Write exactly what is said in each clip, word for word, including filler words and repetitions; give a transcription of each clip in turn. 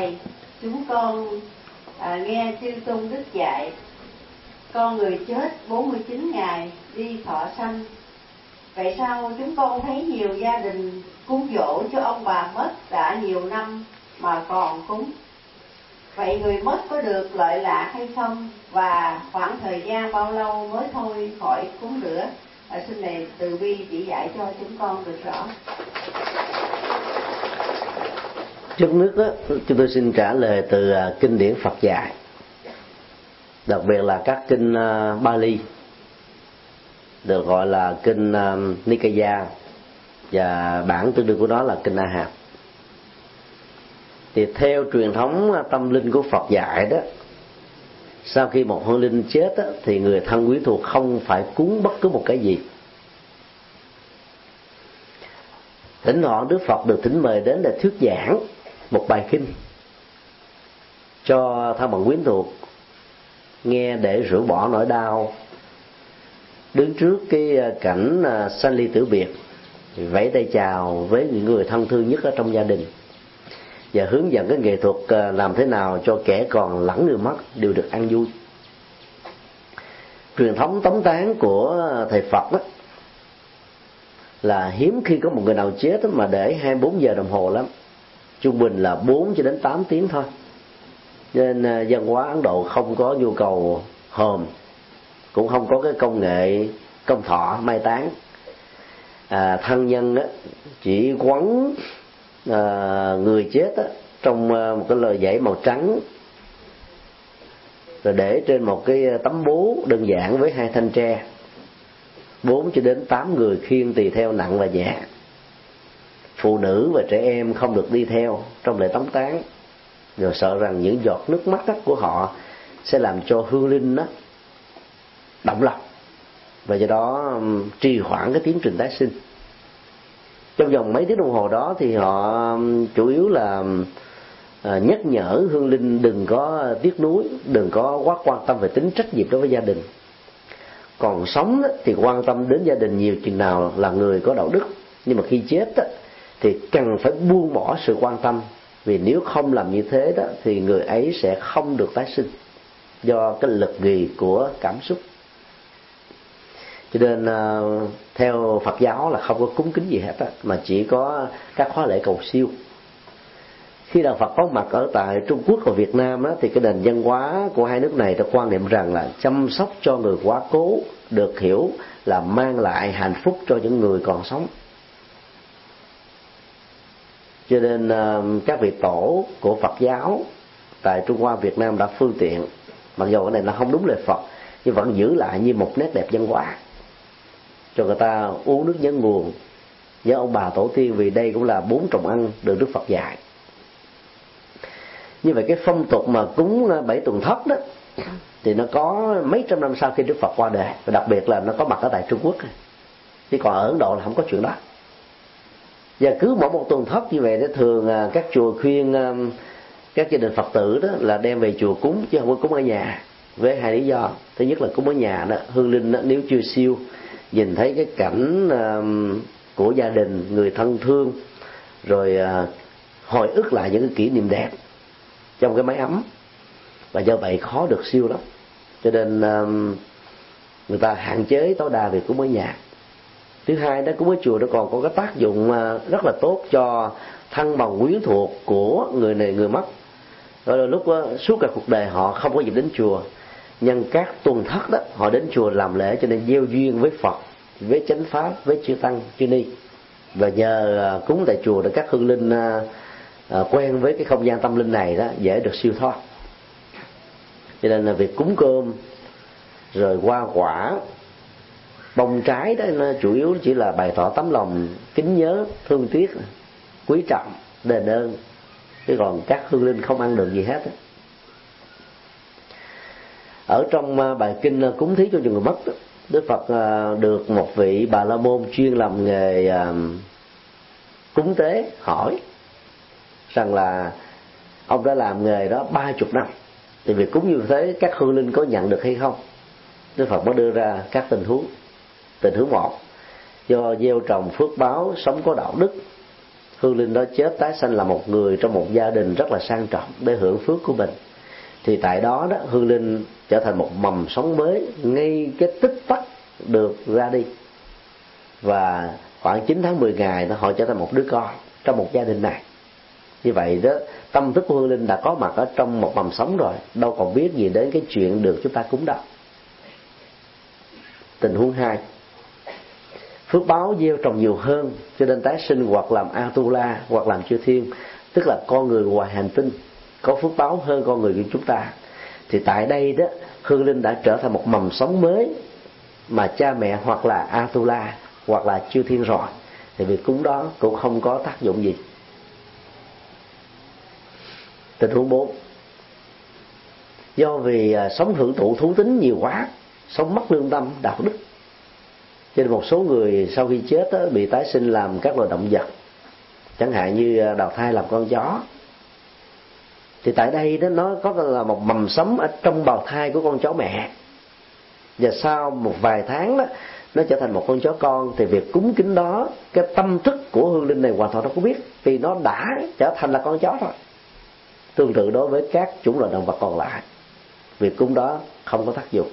Thầy, chúng con à, nghe chư tôn đức dạy con người chết bốn mươi chín ngày đi thọ sanh. Vậy sao chúng con thấy nhiều gia đình cúng dỗ cho ông bà mất đã nhiều năm mà còn cúng? Vậy người mất có được lợi lạc hay không? Và khoảng thời gian bao lâu mới thôi khỏi cúng nữa? À, xin này từ bi chỉ dạy cho chúng con được rõ. Trước nước đó, chúng tôi xin trả lời từ kinh điển Phật dạy, đặc biệt là các kinh uh, Bali, được gọi là kinh uh, Nikaya, và bản tương đương của nó là kinh A Hàm. Thì theo truyền thống tâm linh của Phật dạy đó, sau khi một hương linh chết đó, thì người thân quyến thuộc không phải cúng bất cứ một cái gì. Thỉnh thoảng Đức Phật được thỉnh mời đến để thuyết giảng một bài kinh cho thân bằng quyến thuộc nghe để rũ bỏ nỗi đau đứng trước cái cảnh sanh ly tử biệt, vẫy tay chào với những người thân thương nhất ở trong gia đình, và hướng dẫn cái nghệ thuật làm thế nào cho kẻ còn lẫn người mất đều được an vui. Truyền thống tống táng của thầy Phật đó là hiếm khi có một người nào chết mà để hai mươi bốn giờ đồng hồ lắm, trung bình là bốn cho đến tám tiếng thôi. Nên văn hóa Ấn Độ không có nhu cầu hòm, cũng không có cái công nghệ công thọ mai táng. À, thân nhân á, chỉ quấn à, người chết á, trong một cái lời dãy màu trắng, rồi để trên một cái tấm bố đơn giản với hai thanh tre, bốn cho đến tám người khiêng tùy theo nặng và nhẹ. Phụ nữ và trẻ em không được đi theo trong lễ tống táng, rồi sợ rằng những giọt nước mắt của họ sẽ làm cho hương linh đó động lòng, và do đó trì hoãn cái tiến trình tái sinh. Trong vòng mấy tiếng đồng hồ đó thì họ chủ yếu là nhắc nhở hương linh đừng có tiếc nuối, đừng có quá quan tâm về tính trách nhiệm đối với gia đình. Còn sống thì quan tâm đến gia đình nhiều chừng nào là người có đạo đức, nhưng mà khi chết thì cần phải buông bỏ sự quan tâm, vì nếu không làm như thế đó thì người ấy sẽ không được tái sinh do cái lực nghì của cảm xúc. Cho nên theo Phật giáo là không có cúng kính gì hết á, mà chỉ có các khóa lễ cầu siêu. Khi đạo Phật có mặt ở tại Trung Quốc và Việt Nam á, thì cái nền văn hóa của hai nước này đã quan niệm rằng là chăm sóc cho người quá cố được hiểu là mang lại hạnh phúc cho những người còn sống. Cho nên các vị tổ của Phật giáo tại Trung Hoa Việt Nam đã phương tiện, mặc dù cái này nó không đúng lời Phật, nhưng vẫn giữ lại như một nét đẹp văn hóa, cho người ta uống nước nhớ nguồn, nhớ ông bà tổ tiên, vì đây cũng là bốn trọng ăn được Đức Phật dạy. Như vậy cái phong tục mà cúng bảy tuần thất đó thì nó có mấy trăm năm sau khi Đức Phật qua đời, và đặc biệt là nó có mặt ở tại Trung Quốc, chứ còn ở Ấn Độ là không có chuyện đó. Và cứ mỗi một tuần thất như vậy thì thường các chùa khuyên các gia đình Phật tử đó là đem về chùa cúng, chứ không có cúng ở nhà, với hai lý do. Thứ nhất là cúng ở nhà đó, hương linh đó, nếu chưa siêu nhìn thấy cái cảnh của gia đình, người thân thương, rồi hồi ức lại những cái kỷ niệm đẹp trong cái mái ấm, và do vậy khó được siêu lắm. Cho nên người ta hạn chế tối đa việc cúng ở nhà. Thứ hai đó, cúng ở chùa nó còn có cái tác dụng rất là tốt cho thân bằng quyến thuộc của người này người mất. Rồi là lúc đó, suốt cả cuộc đời họ không có dịp đến chùa, nhân các tuần thất đó họ đến chùa làm lễ, cho nên gieo duyên với Phật, với chánh pháp, với chư tăng chư ni, và nhờ cúng tại chùa để các hương linh à, quen với cái không gian tâm linh này đó, dễ được siêu thoát. Cho nên là việc cúng cơm rồi hoa quả bông trái đó, nó chủ yếu chỉ là bày tỏ tấm lòng kính nhớ, thương tiếc, quý trọng, đền ơn, chứ còn các hương linh không ăn được gì hết. Ở trong bài kinh cúng thí cho người mất, Đức Phật được một vị Bà La Môn chuyên làm nghề cúng tế hỏi rằng là ông đã làm nghề đó ba chục năm, thì việc cúng như thế các hương linh có nhận được hay không? Đức Phật mới đưa ra các tình huống. Tình huống một, do gieo trồng phước báo, sống có đạo đức, hương linh đó chết tái sanh là một người trong một gia đình rất là sang trọng để hưởng phước của mình, thì tại đó đó hương linh trở thành một mầm sống mới ngay cái tích tắc được ra đi, và khoảng chín tháng mười ngày nó họ trở thành một đứa con trong một gia đình này. Như vậy đó, tâm thức của hương linh đã có mặt ở trong một mầm sống rồi, đâu còn biết gì đến cái chuyện được chúng ta cúng đâu. Tình huống hai, phước báo gieo trồng nhiều hơn cho nên tái sinh hoặc làm Atula hoặc làm chư thiên, tức là con người ngoài hành tinh có phước báo hơn con người của chúng ta. Thì tại đây đó, hương linh đã trở thành một mầm sống mới mà cha mẹ hoặc là Atula hoặc là chư thiên rồi, thì việc cúng đó cũng không có tác dụng gì. Tình huống bốn, do vì sống hưởng thụ thú tính nhiều quá, sống mất lương tâm đạo đức, cho nên một số người sau khi chết đó, bị tái sinh làm các loài động vật, chẳng hạn như đào thai làm con chó. Thì tại đây đó, nó có là một mầm sống ở trong bào thai của con chó mẹ, và sau một vài tháng đó nó trở thành một con chó con, thì việc cúng kính đó, cái tâm thức của hương linh này hoàn toàn không có biết, vì nó đã trở thành là con chó rồi. Tương tự đối với các chủng loại động vật còn lại, việc cúng đó không có tác dụng.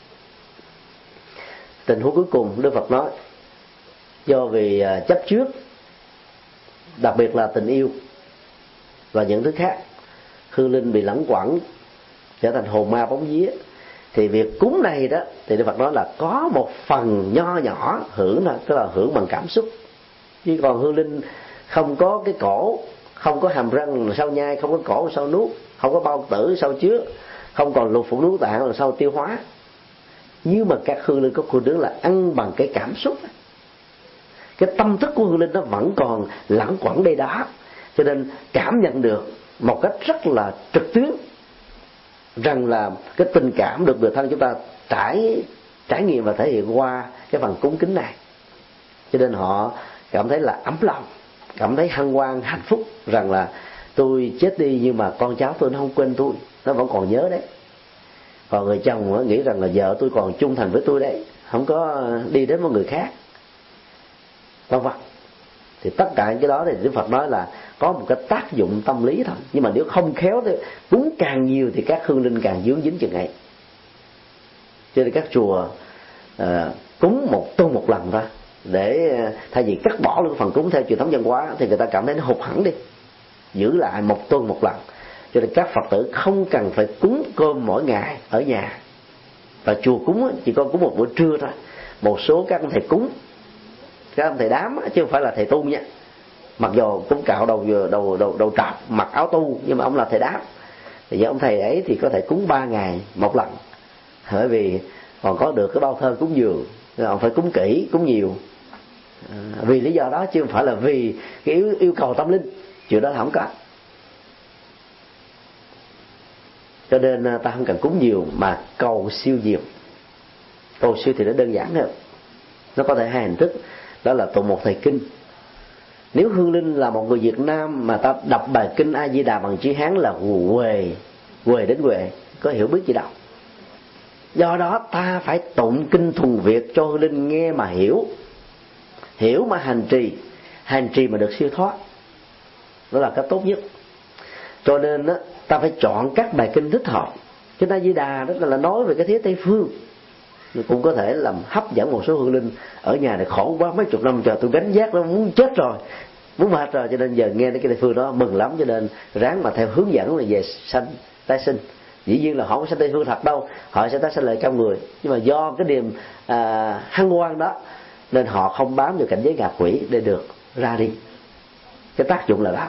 Tình huống cuối cùng, Đức Phật nói do vì chấp trước, đặc biệt là tình yêu và những thứ khác, hương linh bị lẳng quẩn trở thành hồn ma bóng vía, thì việc cúng này đó thì Đức Phật nói là có một phần nho nhỏ hưởng, là tức là hưởng bằng cảm xúc. Chứ còn hương linh không có cái cổ, không có hàm răng sau nhai, không có cổ sau nuốt, không có bao tử sau chứa, không còn lục phủ ngũ tạng sau tiêu hóa. Nhưng mà các hương linh có khuynh hướng là ăn bằng cái cảm xúc, cái tâm thức của hương linh nó vẫn còn lẳng quẩn đây đó, cho nên cảm nhận được một cách rất là trực tuyến rằng là cái tình cảm được người thân chúng ta trải trải nghiệm và thể hiện qua cái phần cúng kính này. Cho nên họ cảm thấy là ấm lòng, cảm thấy hân hoan hạnh phúc rằng là tôi chết đi nhưng mà con cháu tôi nó không quên tôi, nó vẫn còn nhớ đấy. Còn người chồng nghĩ rằng là vợ tôi còn trung thành với tôi đấy, không có đi đến một người khác, vân vân. Thì tất cả những cái đó thì Đức Phật nói là có một cái tác dụng tâm lý thôi, nhưng mà nếu không khéo thì cúng càng nhiều thì các hương linh càng dướng dính chừng ấy. Cho nên các chùa uh, cúng một tuần một lần ra, để thay vì cắt bỏ luôn phần cúng theo truyền thống văn hóa thì người ta cảm thấy nó hụt hẫng đi, giữ lại một tuần một lần. Cho nên các Phật tử không cần phải cúng cơm mỗi ngày ở nhà, và chùa cúng chỉ có cúng một bữa trưa thôi. Một số các ông thầy cúng, các ông thầy đám chứ không phải là thầy tu nha, mặc dù cũng cạo đầu đầu đầu đầu trọc, mặc áo tu, nhưng mà ông là thầy đám. Thì ông thầy ấy thì có thể cúng ba ngày một lần, bởi vì còn có được cái bao thơ cúng dường, nên ông phải cúng kỹ, cúng nhiều. À, vì lý do đó chứ không phải là vì cái yêu, yêu cầu tâm linh, chuyện đó là không có. Cho nên ta không cần cúng nhiều mà cầu siêu nhiều. Cầu siêu thì nó đơn giản hơn, nó có thể hai hình thức, đó là tụng một thời kinh. Nếu hương linh là một người Việt Nam mà ta đọc bài kinh A Di Đà bằng chữ Hán là huề huề đến huề, có hiểu biết gì đâu. Do đó ta phải tụng kinh thuần Việt cho hương linh nghe mà hiểu, hiểu mà hành trì, hành trì mà được siêu thoát, đó là cách tốt nhất. Cho nên đó, ta phải chọn các bài kinh thích hợp. Kinh A Di Đà đó là nói về cái thế Tây phương, cũng có thể làm hấp dẫn một số hương linh ở nhà này khổ quá mấy chục năm trời, tôi gánh vác nó muốn chết rồi, muốn mệt rồi, cho nên giờ nghe đến cái Tây phương đó mừng lắm, cho nên ráng mà theo hướng dẫn là về sanh tái sinh. Dĩ nhiên là họ không sanh Tây phương thật đâu, họ sẽ tái sinh lại trong người, nhưng mà do cái niềm à, hân hoan đó nên họ không bám vào cảnh giới ngạ quỷ để được ra đi. Cái tác dụng là đó.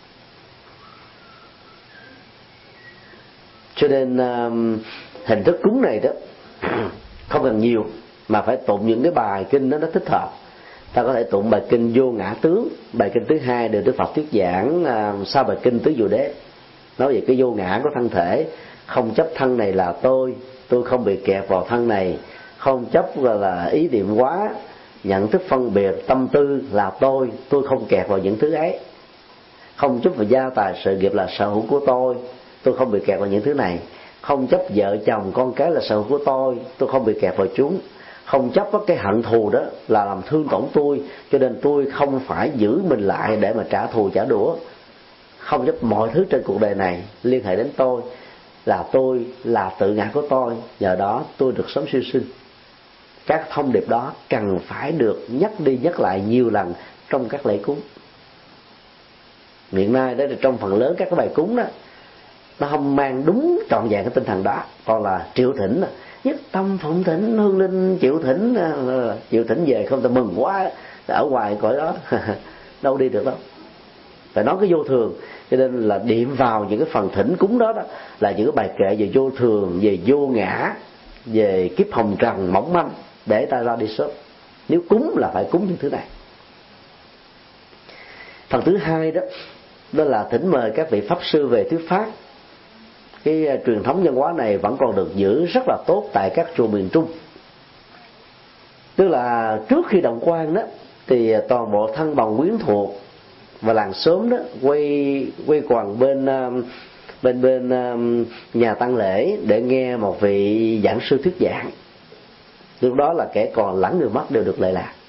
Cho nên uh, hình thức cúng này đó không cần nhiều, mà phải tụng những cái bài kinh đó nó thích hợp. Ta có thể tụng bài kinh Vô Ngã Tướng, bài kinh thứ hai được Đức Phật thuyết giảng uh, sau bài kinh Tứ Diệu Đế, nói về cái vô ngã của thân thể, không chấp thân này là tôi, tôi không bị kẹt vào thân này, không chấp là, là ý niệm quá, nhận thức phân biệt tâm tư là tôi, tôi không kẹt vào những thứ ấy, không chấp vào gia tài sự nghiệp là sở hữu của tôi, tôi không bị kẹt vào những thứ này, không chấp vợ chồng con cái là sở hữu của tôi, tôi không bị kẹt vào chúng, không chấp với cái hận thù đó là làm thương tổn tôi, cho nên tôi không phải giữ mình lại để mà trả thù trả đũa. Không chấp mọi thứ trên cuộc đời này liên hệ đến tôi, là tôi là tự ngã của tôi, nhờ đó tôi được sống siêu sinh. Các thông điệp đó cần phải được nhắc đi nhắc lại nhiều lần trong các lễ cúng. Hiện nay đó, trong phần lớn các cái bài cúng đó, nó không mang đúng trọn vẹn cái tinh thần đó. Còn là triệu thỉnh, nhất tâm phụng thỉnh hương linh, triệu thỉnh triệu thỉnh về không ta mừng quá, ở ngoài cõi đó đâu đi được đâu. Phải nói cái vô thường. Cho nên là điểm vào những cái phần thỉnh cúng đó, đó là những cái bài kệ về vô thường, về vô ngã, về kiếp hồng trần mỏng manh, để ta ra đi sớm. Nếu cúng là phải cúng những thứ này. Phần thứ hai đó, đó là thỉnh mời các vị pháp sư về thuyết pháp. Cái uh, truyền thống văn hóa này vẫn còn được giữ rất là tốt tại các chùa miền Trung. Tức là trước khi động quan đó, thì toàn bộ thân bằng quyến thuộc và làng xóm đó quay quay quần bên uh, bên bên uh, nhà tang lễ để nghe một vị giảng sư thuyết giảng. Lúc đó là kẻ còn lẫn người mất đều được lệ lạc.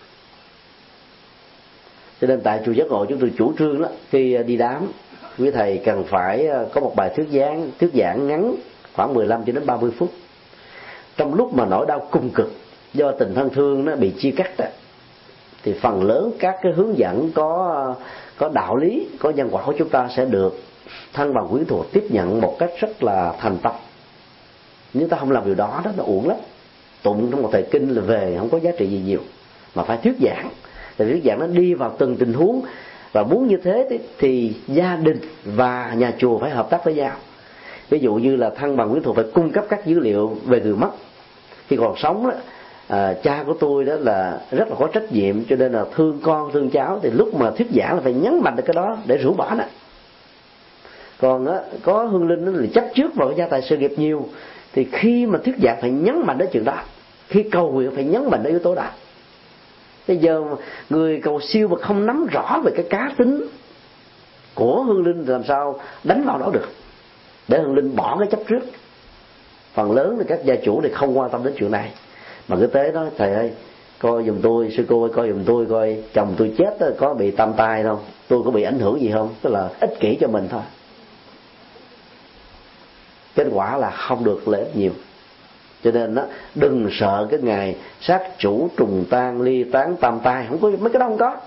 Cho nên tại chùa Giác Ngộ chúng tôi chủ trương đó, khi đi đám, quý thầy cần phải có một bài thuyết giảng thuyết giảng ngắn khoảng mười lăm cho đến ba mươi phút. Trong lúc mà nỗi đau cùng cực do tình thân thương nó bị chia cắt đó, thì phần lớn các cái hướng dẫn có có đạo lý, có nhân quả của chúng ta sẽ được thân bằng quyến thuộc tiếp nhận một cách rất là thành tâm. Nếu ta không làm điều đó đó, nó uổng lắm. Tụng trong một thời kinh là về không có giá trị gì nhiều, mà phải thuyết giảng. Thì thuyết giảng nó đi vào từng tình huống, và muốn như thế thì, thì gia đình và nhà chùa phải hợp tác với nhau. Ví dụ như là thân bằng quyến thuộc phải cung cấp các dữ liệu về người mất. Khi còn sống đó, à, cha của tôi đó là rất là có trách nhiệm, cho nên là thương con thương cháu, thì lúc mà thuyết giảng là phải nhấn mạnh được cái đó để rũ bỏ nó. Còn á, có hương linh là chấp trước vào cái gia tài sự nghiệp nhiều, thì khi mà thuyết giảng phải nhấn mạnh đến chuyện đó, khi cầu nguyện phải nhấn mạnh đến yếu tố đó. Bây giờ người cầu siêu mà không nắm rõ về cái cá tính của hương linh thì làm sao đánh vào đó được, để hương linh bỏ cái chấp trước. Phần lớn thì các gia chủ thì không quan tâm đến chuyện này, mà cứ tế đó: thầy ơi, coi giùm tôi, sư cô ơi, coi giùm tôi, coi chồng tôi chết đó, có bị tam tai không, tôi có bị ảnh hưởng gì không. Tức là ích kỷ cho mình thôi. Kết quả là không được lợi ích nhiều. Cho nên đó, đừng sợ cái ngày sát chủ trùng tan ly tán tam tai, không có mấy cái đó, không có.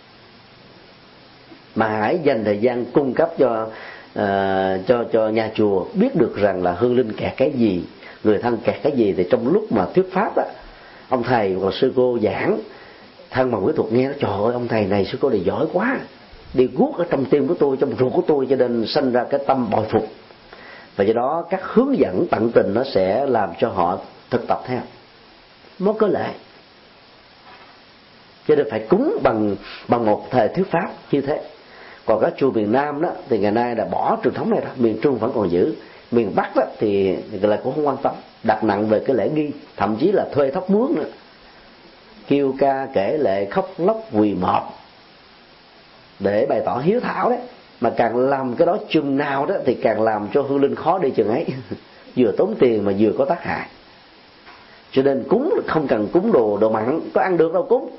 Mà hãy dành thời gian cung cấp cho uh, cho cho nhà chùa biết được rằng là hương linh kẹt cái gì, người thân kẹt cái gì. Thì trong lúc mà thuyết pháp đó, ông thầy hoặc sư cô giảng, thân bằng quyến thuộc nghe nó: trời ơi, ông thầy này sư cô này giỏi quá, đi guốc ở trong tim của tôi, trong ruột của tôi, cho nên sanh ra cái tâm bội phục. Và do đó các hướng dẫn tận tình nó sẽ làm cho họ thực tập theo, mới có lệ. Cho nên phải cúng bằng bằng một thời thuyết pháp như thế. Còn các chùa miền Nam đó thì ngày nay đã bỏ truyền thống này rồi, miền Trung vẫn còn giữ. Miền Bắc đó thì người lại cũng không quan tâm, đặt nặng về cái lễ nghi, thậm chí là thuê thóc mướn nữa, kêu ca kể lệ khóc lóc quỳ mọp để bày tỏ hiếu thảo đấy. Mà càng làm cái đó chừng nào đó thì càng làm cho hương linh khó đi chừng ấy. Vừa tốn tiền mà vừa có tác hại. Cho nên cúng không cần cúng đồ đồ mặn, có ăn được đâu cúng.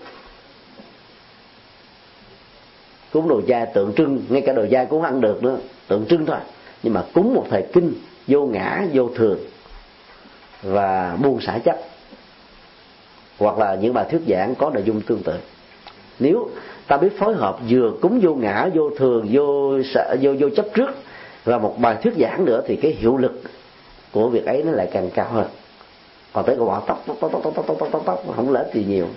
Cúng đồ dai tượng trưng, ngay cả đồ dai cũng ăn được nữa, tượng trưng thôi. Nhưng mà cúng một thời kinh vô ngã vô thường và buông xả chấp, hoặc là những bài thuyết giảng có nội dung tương tự. Nếu ta biết phối hợp vừa cúng vô ngã vô thường vô vô vô chấp trước và một bài thuyết giảng nữa, thì cái hiệu lực của việc ấy nó lại càng cao hơn. Còn tới gọi tóc tóc tóc tóc tóc tóc tóc tóc tóc không lợi gì nhiều.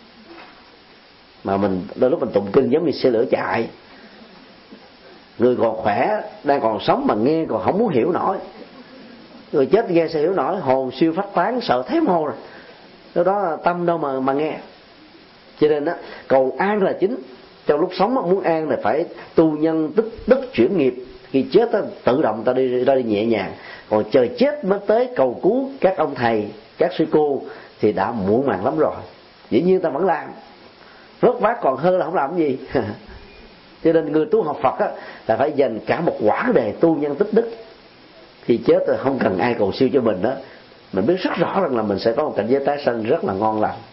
Mà mình đôi lúc mình tụng kinh giống như xe lửa chạy, người còn khỏe đang còn sống mà nghe còn không muốn hiểu nổi, người chết nghe sẽ hiểu nổi, hồn siêu phách tán, sợ thém hồn rồi. Đó, đó tâm đâu mà mà nghe. Cho nên đó, cầu an là chính. Trong lúc sống muốn an là phải tu nhân tích đức chuyển nghiệp. Khi chết đó, tự động ta đi ra đi nhẹ nhàng. Còn chờ chết mới tới cầu cứu các ông thầy, các sư cô thì đã muộn màng lắm rồi. Dĩ nhiên ta vẫn làm, vất vát còn hơn là không làm gì. Cho nên người tu học Phật á, là phải dành cả một quãng đề tu nhân tích đức. Khi chết rồi không cần ai cầu siêu cho mình đó, mình biết rất rõ rằng là mình sẽ có một cảnh giới tái sanh rất là ngon lành,